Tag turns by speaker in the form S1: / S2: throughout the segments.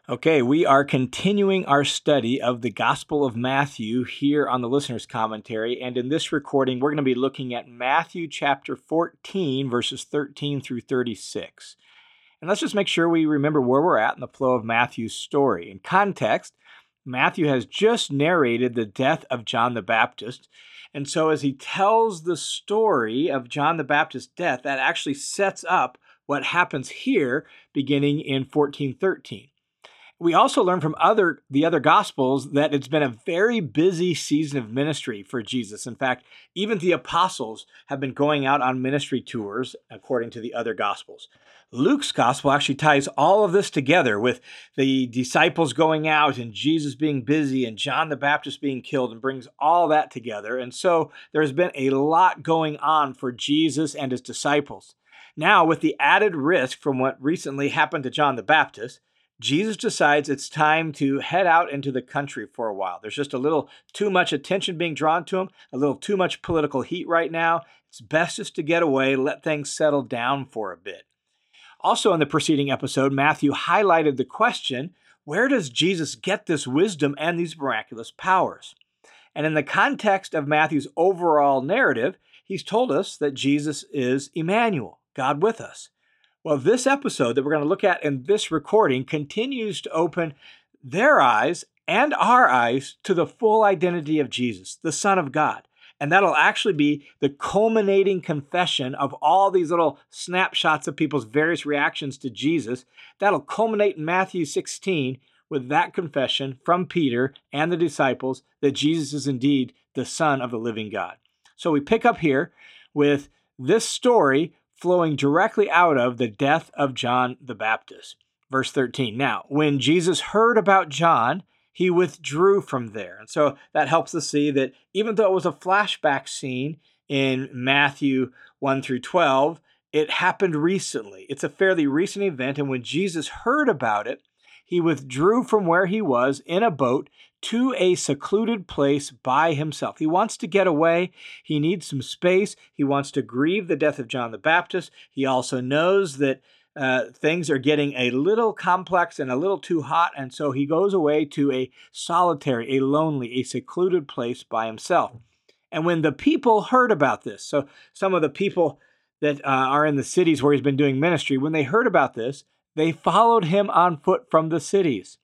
S1: Okay, we are continuing our study of the Gospel of Matthew here on the Listener's Commentary. And in this recording, we're going to be looking at Matthew chapter 14, verses 13 through 36. And let's just make sure we remember where we're at in the flow of Matthew's story. In context, Matthew has just narrated the death of John the Baptist. And so as he tells the story of John the Baptist's death, that actually sets up what happens here beginning in 14:13. We also learn from the other Gospels that it's been a very busy season of ministry for Jesus. In fact, even the apostles have been going out on ministry tours, according to the other Gospels. Luke's Gospel actually ties all of this together with the disciples going out and Jesus being busy and John the Baptist being killed, and brings all that together. And so there's been a lot going on for Jesus and his disciples. Now, with the added risk from what recently happened to John the Baptist, Jesus decides it's time to head out into the country for a while. There's just a little too much attention being drawn to him, a little too much political heat right now. It's best just to get away, let things settle down for a bit. Also, in the preceding episode, Matthew highlighted the question, where does Jesus get this wisdom and these miraculous powers? And in the context of Matthew's overall narrative, he's told us that Jesus is Emmanuel, God with us. Well, this episode that we're going to look at in this recording continues to open their eyes and our eyes to the full identity of Jesus, the Son of God. And that'll actually be the culminating confession of all these little snapshots of people's various reactions to Jesus. That'll culminate in Matthew 16 with that confession from Peter and the disciples that Jesus is indeed the Son of the living God. So we pick up here with this story flowing directly out of the death of John the Baptist. Verse 13, now, when Jesus heard about John, he withdrew from there. And so that helps us see that even though it was a flashback scene in Matthew 1 through 12, it happened recently. It's a fairly recent event, and when Jesus heard about it, he withdrew from where he was in a boat to a secluded place by himself. He wants to get away. He needs some space. He wants to grieve the death of John the Baptist. He also knows that things are getting a little complex and a little too hot, and so he goes away to a solitary, a lonely, a secluded place by himself. And when the people heard about this, so some of the people that are in the cities where he's been doing ministry, when they heard about this, they followed him on foot from the cities.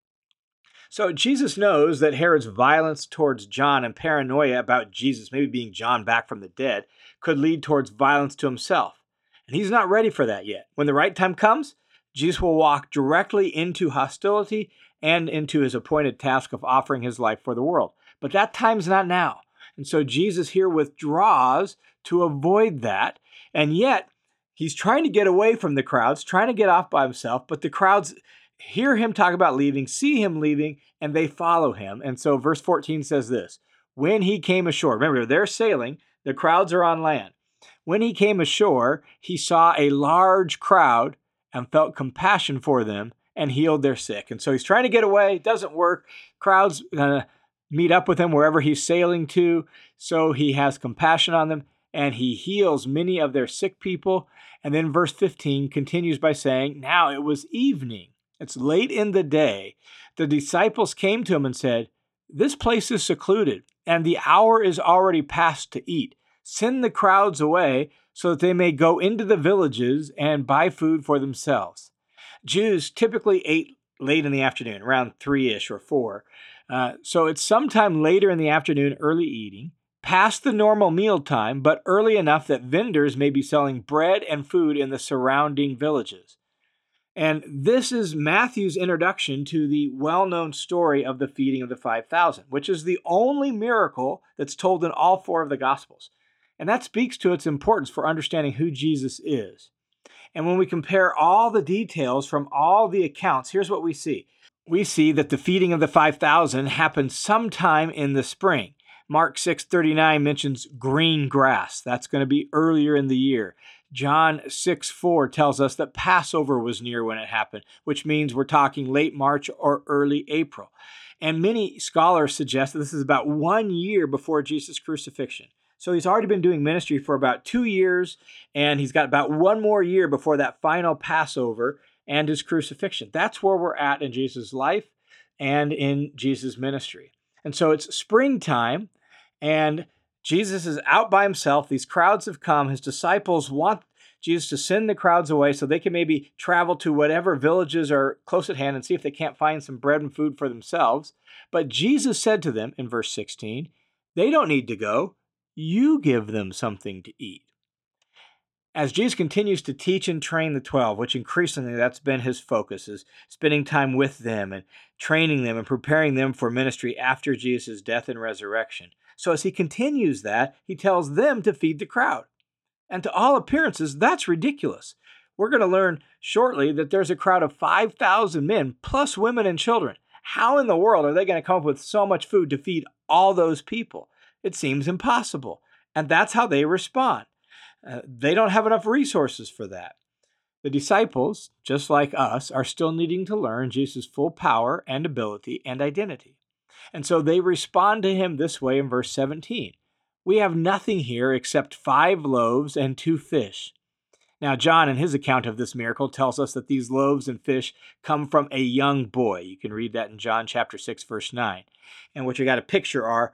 S1: So Jesus knows that Herod's violence towards John and paranoia about Jesus, maybe being John back from the dead, could lead towards violence to himself. And he's not ready for that yet. When the right time comes, Jesus will walk directly into hostility and into his appointed task of offering his life for the world. But that time's not now. And so Jesus here withdraws to avoid that. And yet, he's trying to get away from the crowds, trying to get off by himself, but the crowds hear him talk about leaving, see him leaving, and they follow him. And so verse 14 says this, when he came ashore, remember, they're sailing, the crowds are on land. When he came ashore, he saw a large crowd and felt compassion for them and healed their sick. And so he's trying to get away, it doesn't work. Crowds meet up with him wherever he's sailing to, so he has compassion on them, and he heals many of their sick people. And then verse 15 continues by saying, now it was evening. It's late in the day. The disciples came to him and said, this place is secluded, and the hour is already past to eat. Send the crowds away so that they may go into the villages and buy food for themselves. Jews typically ate late in the afternoon, around 3-ish or 4. So it's sometime later in the afternoon, early eating, past the normal meal time, but early enough that vendors may be selling bread and food in the surrounding villages. And this is Matthew's introduction to the well-known story of the feeding of the 5,000, which is the only miracle that's told in all 4 of the Gospels. And that speaks to its importance for understanding who Jesus is. And when we compare all the details from all the accounts, here's what we see. We see that the feeding of the 5,000 happened sometime in the spring. Mark 6:39 mentions green grass. That's going to be earlier in the year. John 6:4 tells us that Passover was near when it happened, which means we're talking late March or early April. And many scholars suggest that this is about 1 year before Jesus' crucifixion. So he's already been doing ministry for about 2 years, and he's got about 1 more year before that final Passover. and his crucifixion. That's where we're at in Jesus' life and in Jesus' ministry. And so it's springtime, and Jesus is out by himself. These crowds have come. His disciples want Jesus to send the crowds away so they can maybe travel to whatever villages are close at hand and see if they can't find some bread and food for themselves. But Jesus said to them in verse 16, they don't need to go. You give them something to eat. As Jesus continues to teach and train the 12, which increasingly that's been his focus, is spending time with them and training them and preparing them for ministry after Jesus' death and resurrection. So as he continues that, he tells them to feed the crowd. And to all appearances, that's ridiculous. We're going to learn shortly that there's a crowd of 5,000 men, plus women and children. How in the world are they going to come up with so much food to feed all those people? It seems impossible. And that's how they respond. They don't have enough resources for that. The disciples, just like us, are still needing to learn Jesus' full power and ability and identity. And so they respond to him this way in verse 17. We have nothing here except 5 loaves and 2 fish. Now, John, in his account of this miracle, tells us that these loaves and fish come from a young boy. You can read that in John chapter 6, verse 9. And what you got to picture are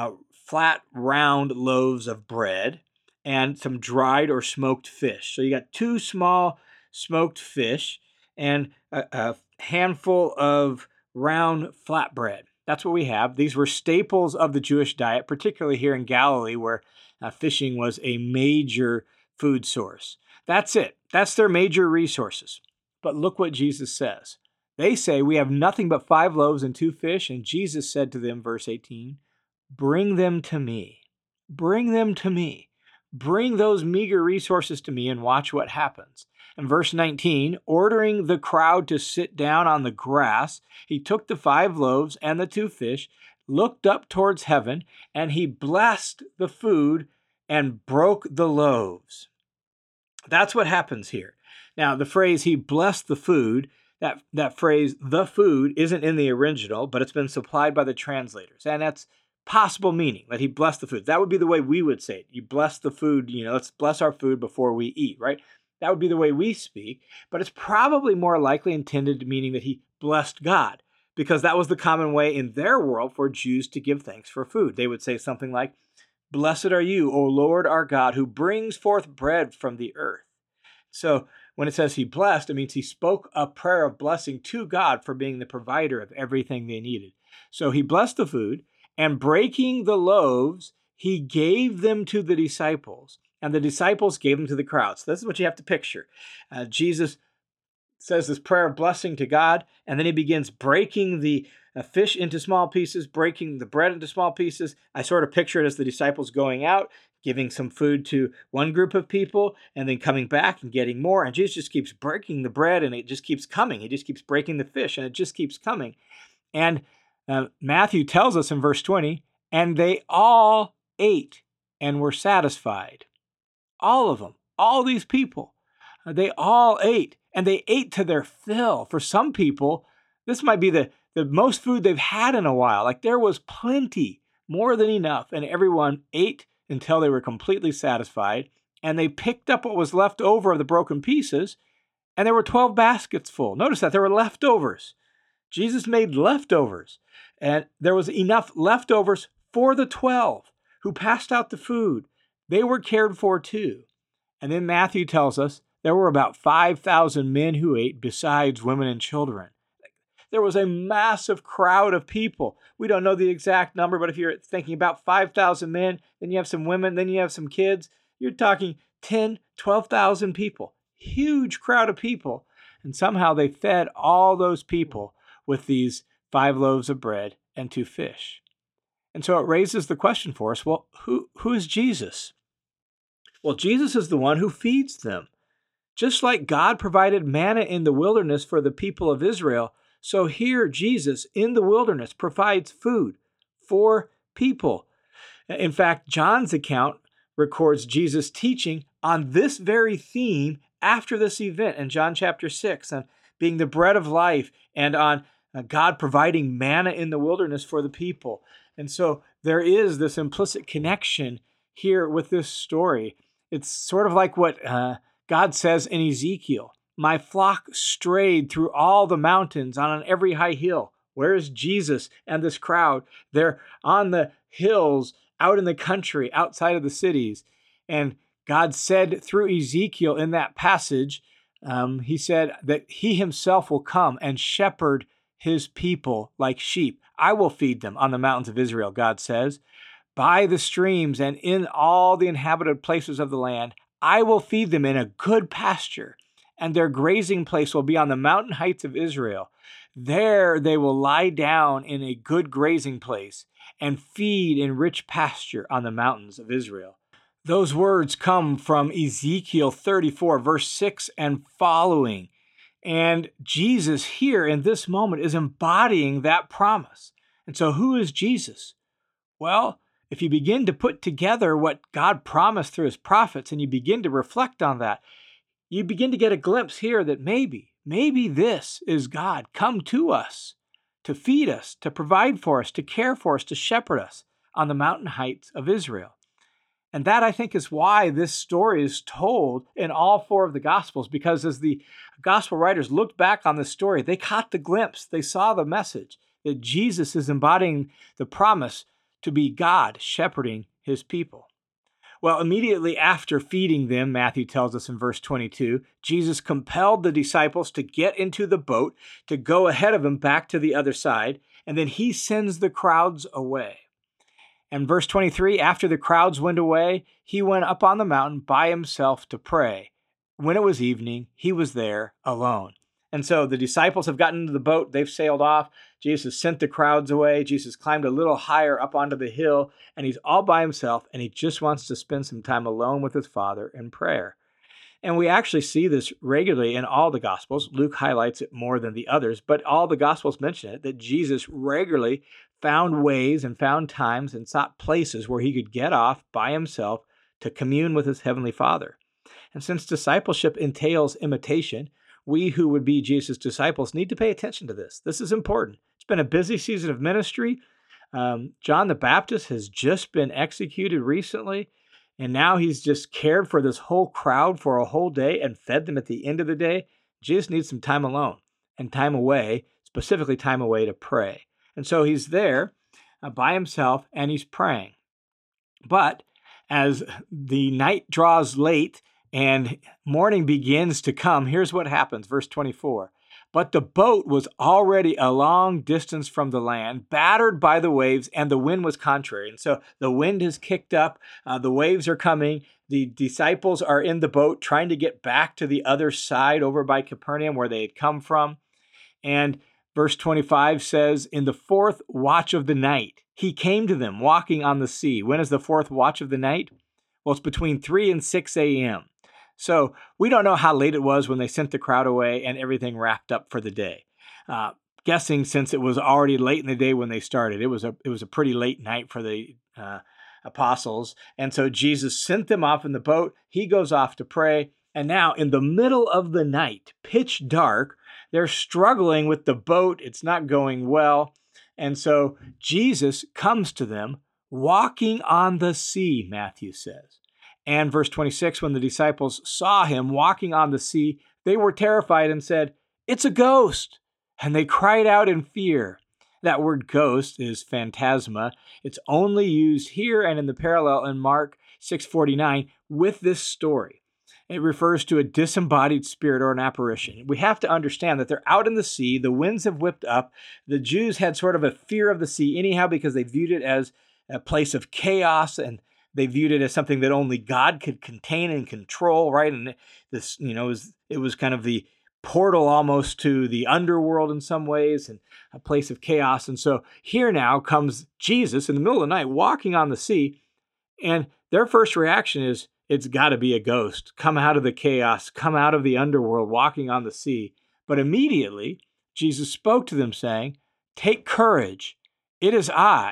S1: flat, round loaves of bread and some dried or smoked fish. So you got 2 small smoked fish and a handful of round flatbread. That's what we have. These were staples of the Jewish diet, particularly here in Galilee, where fishing was a major food source. That's it. That's their major resources. But look what Jesus says. They say, we have nothing but 5 loaves and 2 fish, and Jesus said to them, verse 18, bring them to me. Bring them to me. Bring those meager resources to me and watch what happens. In verse 19, ordering the crowd to sit down on the grass, he took the 5 loaves and the 2 fish, looked up towards heaven, and he blessed the food and broke the loaves. That's what happens here. Now, the phrase, he blessed the food, that phrase, the food, isn't in the original, but it's been supplied by the translators. And that's possible meaning, that he blessed the food. That would be the way we would say it. You bless the food, let's bless our food before we eat, right? That would be the way we speak, but it's probably more likely intended meaning that he blessed God, because that was the common way in their world for Jews to give thanks for food. They would say something like, blessed are you, O Lord our God, who brings forth bread from the earth. So when it says he blessed, it means he spoke a prayer of blessing to God for being the provider of everything they needed. So he blessed the food, and breaking the loaves, he gave them to the disciples. And the disciples gave them to the crowd. So this is what you have to picture. Jesus says this prayer of blessing to God, and then he begins breaking the fish into small pieces, breaking the bread into small pieces. I sort of picture it as the disciples going out, giving some food to one group of people, and then coming back and getting more. And Jesus just keeps breaking the bread, and it just keeps coming. He just keeps breaking the fish, and it just keeps coming. And Matthew tells us in verse 20, and they all ate and were satisfied. All of them, all these people, they all ate, and they ate to their fill. For some people, this might be the most food they've had in a while. Like there was plenty, more than enough, and everyone ate until they were completely satisfied, and they picked up what was left over of the broken pieces, and there were 12 baskets full. Notice that there were leftovers. Jesus made leftovers, and there was enough leftovers for the 12 who passed out the food. They were cared for too. And then Matthew tells us there were about 5,000 men who ate besides women and children. There was a massive crowd of people. We don't know the exact number, but if you're thinking about 5,000 men, then you have some women, then you have some kids, you're talking 10, 12,000 people. Huge crowd of people. And somehow they fed all those people with these 5 loaves of bread and 2 fish. And so it raises the question for us, well, who is Jesus? Well, Jesus is the one who feeds them. Just like God provided manna in the wilderness for the people of Israel, so here Jesus in the wilderness provides food for people. In fact, John's account records Jesus teaching on this very theme after this event in John chapter 6, on being the bread of life and on God providing manna in the wilderness for the people. And so there is this implicit connection here with this story. It's sort of like what God says in Ezekiel, My flock strayed through all the mountains on every high hill. Where's Jesus and this crowd? They're on the hills, out in the country, outside of the cities. And God said through Ezekiel in that passage, he said that he himself will come and shepherd his people like sheep. I will feed them on the mountains of Israel, God says. By the streams and in all the inhabited places of the land, I will feed them in a good pasture, and their grazing place will be on the mountain heights of Israel. There they will lie down in a good grazing place and feed in rich pasture on the mountains of Israel. Those words come from Ezekiel 34, verse 6 and following. And Jesus here in this moment is embodying that promise. And so who is Jesus? Well, if you begin to put together what God promised through his prophets and you begin to reflect on that, you begin to get a glimpse here that maybe this is God come to us, to feed us, to provide for us, to care for us, to shepherd us on the mountain heights of Israel. And that, I think, is why this story is told in all four of the Gospels, because as the Gospel writers looked back on this story, they caught the glimpse, they saw the message that Jesus is embodying the promise to be God shepherding his people. Well, immediately after feeding them, Matthew tells us in verse 22, Jesus compelled the disciples to get into the boat to go ahead of him back to the other side, and then he sends the crowds away. And verse 23, after the crowds went away, he went up on the mountain by himself to pray. When it was evening, he was there alone. And so the disciples have gotten into the boat. They've sailed off. Jesus sent the crowds away. Jesus climbed a little higher up onto the hill, and he's all by himself, and he just wants to spend some time alone with his Father in prayer. And we actually see this regularly in all the Gospels. Luke highlights it more than the others, but all the Gospels mention it, that Jesus regularly found ways and found times and sought places where he could get off by himself to commune with his Heavenly Father. And since discipleship entails imitation, we who would be Jesus' disciples need to pay attention to this. This is important. It's been a busy season of ministry. John the Baptist has just been executed recently, and now he's just cared for this whole crowd for a whole day and fed them at the end of the day. Jesus needs some time alone and time away, specifically time away to pray. And so he's there by himself and he's praying. But as the night draws late and morning begins to come, here's what happens. Verse 24. But the boat was already a long distance from the land, battered by the waves, and the wind was contrary. And so the wind has kicked up, the waves are coming, the disciples are in the boat trying to get back to the other side over by Capernaum where they had come from. And verse 25 says, in the fourth watch of the night, he came to them walking on the sea. When is the fourth watch of the night? Well, it's between 3 and 6 a.m. So we don't know how late it was when they sent the crowd away and everything wrapped up for the day. Guessing since it was already late in the day when they started, it was a pretty late night for the apostles. And so Jesus sent them off in the boat. He goes off to pray. And now in the middle of the night, pitch dark, they're struggling with the boat. It's not going well. And so Jesus comes to them walking on the sea, Matthew says. And verse 26, when the disciples saw him walking on the sea, they were terrified and said, it's a ghost. And they cried out in fear. That word ghost is phantasma. It's only used here and in the parallel in Mark 6:49 with this story. It refers to a disembodied spirit or an apparition. We have to understand that they're out in the sea. The winds have whipped up. The Jews had sort of a fear of the sea anyhow because they viewed it as a place of chaos, and they viewed it as something that only God could contain and control, right? And this, it was kind of the portal almost to the underworld in some ways and a place of chaos. And so here now comes Jesus in the middle of the night walking on the sea, and their first reaction is, it's got to be a ghost. Come out of the chaos, come out of the underworld, walking on the sea. But immediately, Jesus spoke to them saying, take courage. It is I.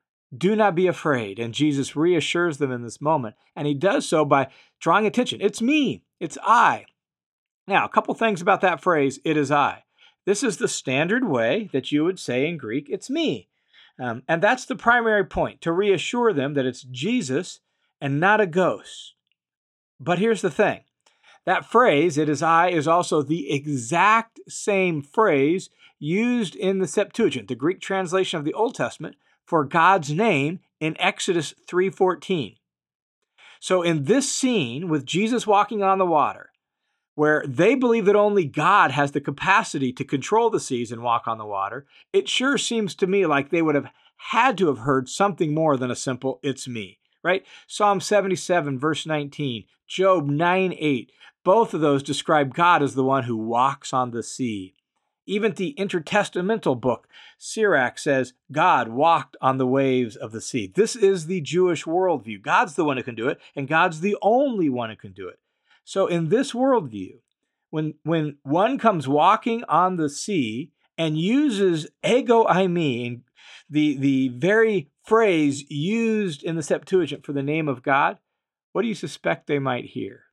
S1: Do not be afraid. And Jesus reassures them in this moment. And he does so by drawing attention. It's me. It's I. Now, a couple things about that phrase, it is I. This is the standard way that you would say in Greek, it's me. And that's the primary point, to reassure them that it's Jesus and not a ghost. But here's the thing. That phrase, "it is I," is also the exact same phrase used in the Septuagint, the Greek translation of the Old Testament, for God's name in Exodus 3:14. So in this scene with Jesus walking on the water, where they believe that only God has the capacity to control the seas and walk on the water, it sure seems to me like they would have had to have heard something more than a simple "it's me," right? Psalm 77, verse 19, Job 9:8, both of those describe God as the one who walks on the sea. Even the intertestamental book, Sirach, says God walked on the waves of the sea. This is the Jewish worldview. God's the one who can do it, and God's the only one who can do it. So in this worldview, when one comes walking on the sea and uses ego eimi, the very phrase used in the Septuagint for the name of God, what do you suspect they might hear?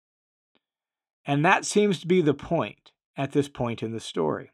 S1: And that seems to be the point at this point in the story.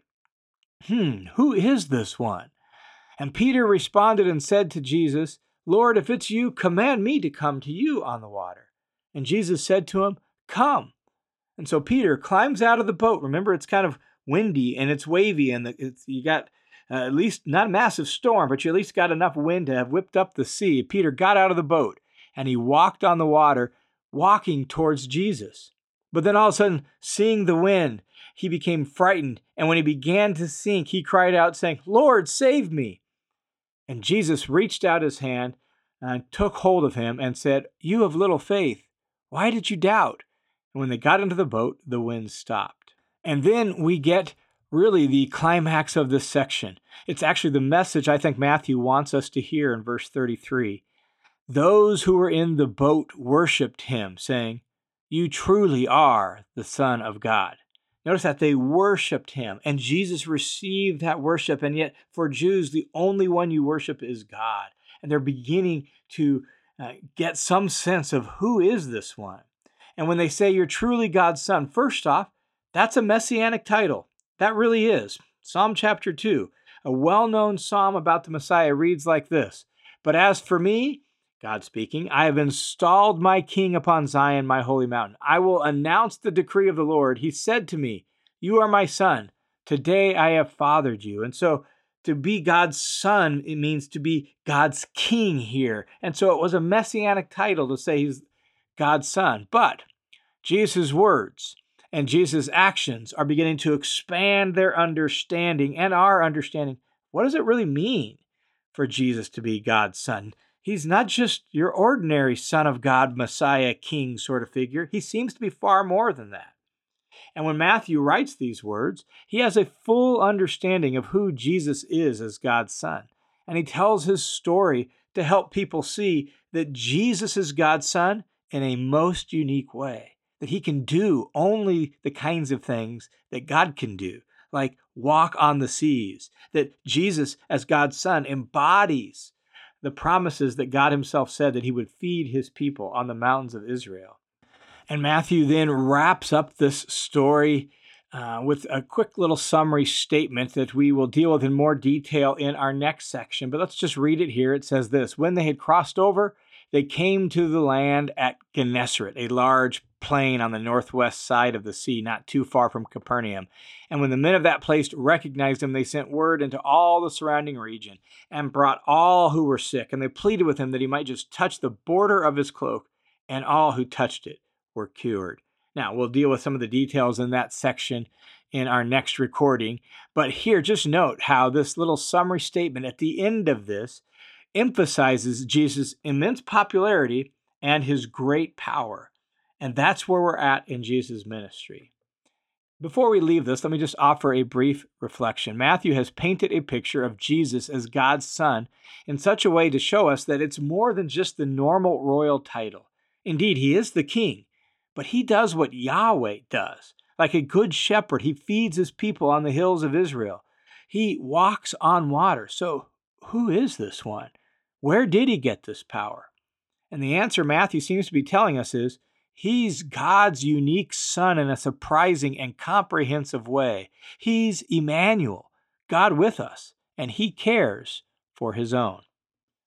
S1: Who is this one? And Peter responded and said to Jesus, "Lord, if it's you, command me to come to you on the water." And Jesus said to him, "Come." And so Peter climbs out of the boat. Remember, it's kind of windy and it's wavy, and you got at least not a massive storm, but you at least got enough wind to have whipped up the sea. Peter got out of the boat and he walked on the water, walking towards Jesus. But then all of a sudden, seeing the wind, he became frightened. And when he began to sink, he cried out, saying, "Lord, save me." And Jesus reached out his hand and took hold of him and said, "You of little faith, why did you doubt?" And when they got into the boat, the wind stopped. And then we get really the climax of this section. It's actually the message I think Matthew wants us to hear in verse 33. Those who were in the boat worshiped him, saying, "You truly are the Son of God." Notice that they worshiped him, and Jesus received that worship. And yet, for Jews, the only one you worship is God. And they're beginning to get some sense of who is this one. And when they say you're truly God's son, first off, that's a messianic title. That really is. Psalm chapter 2, a well-known psalm about the Messiah, reads like this: "But as for me," God speaking, "I have installed my king upon Zion, my holy mountain. I will announce the decree of the Lord. He said to me, 'You are my son. Today I have fathered you.'" And so to be God's son, it means to be God's king here. And so it was a messianic title to say he's God's son. But Jesus' words and Jesus' actions are beginning to expand their understanding and our understanding. What does it really mean for Jesus to be God's son? He's not just your ordinary Son of God, Messiah, King sort of figure. He seems to be far more than that. And when Matthew writes these words, he has a full understanding of who Jesus is as God's Son. And he tells his story to help people see that Jesus is God's Son in a most unique way, that he can do only the kinds of things that God can do, like walk on the seas, that Jesus as God's Son embodies the promises that God himself said that he would feed his people on the mountains of Israel. And Matthew then wraps up this story with a quick little summary statement that we will deal with in more detail in our next section. But let's just read it here. It says this: "When they had crossed over, they came to the land at Gennesaret, a large plain on the northwest side of the sea, not too far from Capernaum. And when the men of that place recognized him, they sent word into all the surrounding region and brought all who were sick. And they pleaded with him that he might just touch the border of his cloak, and all who touched it were cured." Now, we'll deal with some of the details in that section in our next recording. But here, just note how this little summary statement at the end of this emphasizes Jesus' immense popularity and his great power. And that's where we're at in Jesus' ministry. Before we leave this, let me just offer a brief reflection. Matthew has painted a picture of Jesus as God's son in such a way to show us that it's more than just the normal royal title. Indeed, he is the king, but he does what Yahweh does. Like a good shepherd, he feeds his people on the hills of Israel. He walks on water. So who is this one? Where did he get this power? And the answer Matthew seems to be telling us is, he's God's unique son in a surprising and comprehensive way. He's Emmanuel, God with us, and he cares for his own.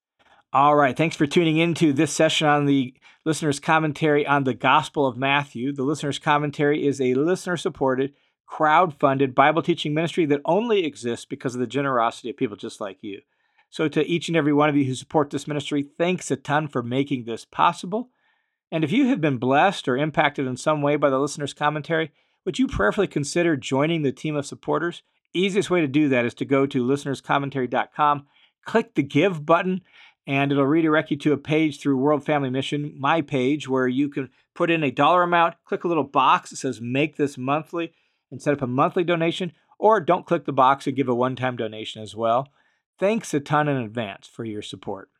S1: All right. Thanks for tuning in to this session on the Listener's Commentary on the Gospel of Matthew. The Listener's Commentary is a listener-supported, crowd-funded Bible teaching ministry that only exists because of the generosity of people just like you. So to each and every one of you who support this ministry, thanks a ton for making this possible. And if you have been blessed or impacted in some way by the Listener's Commentary, would you prayerfully consider joining the team of supporters? Easiest way to do that is to go to listenerscommentary.com, click the Give button, and it'll redirect you to a page through World Family Mission, my page, where you can put in a dollar amount, click a little box that says Make This Monthly, and set up a monthly donation, or don't click the box and give a one-time donation as well. Thanks a ton in advance for your support.